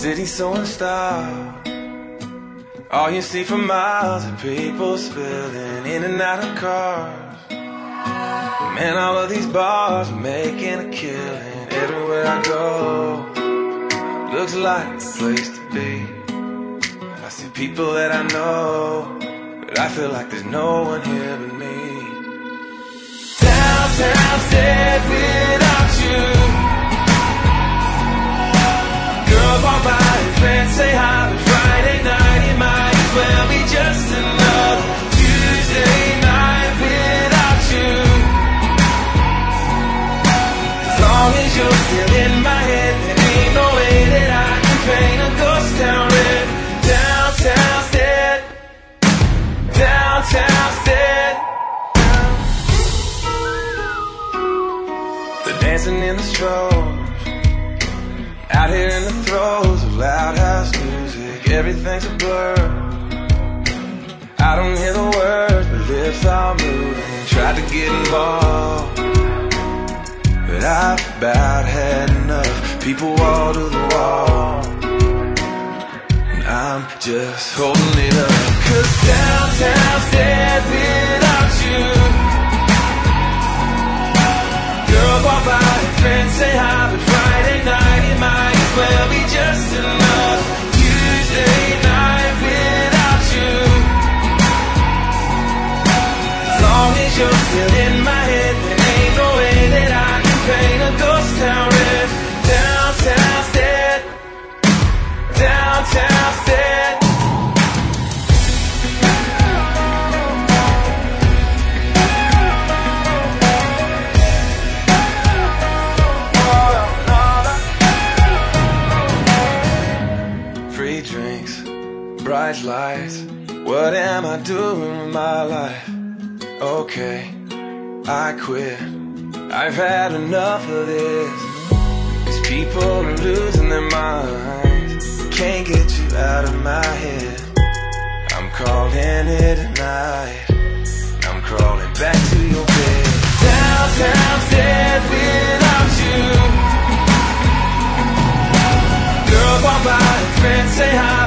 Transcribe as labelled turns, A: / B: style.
A: city so unstopped. All you see for miles are people spilling in and out of cars. Man, all of these bars are making a killing. Everywhere I go, looks like the place to be. I see people that I know, but I feel like there's no one here but me. Downtown's dead without you. Girls walk by and friends say hi, but Friday night it might as well be just another Tuesday night without you. As long as you're still in my head, there ain't no way that I can paint a ghost town red. Downtown's dead. Downtown's dead. They're dancing in the strobes, out here in the throes of loud house music. Everything's a blur. I don't hear the words, but lips are moving. Tried to get involved, but I've about had enough. People wall to the wall, and I'm just holding it up. 'Cause downtown's dead without you. Girls walk by and friends say hi, but Friday night it might as well be just another Tuesday night without you. As long as you're still in my head, there ain't no way that I can paint a ghost town red. Downtown's dead. Downtown's dead. Free drinks, bright lights. What am I doing with my life? Okay, I quit. I've had enough of this. These people are losing their minds. Can't get you out of my head. I'm calling it a night. I'm crawling back to your bed. Downtown's dead without you. Girls walk by and friends say hi,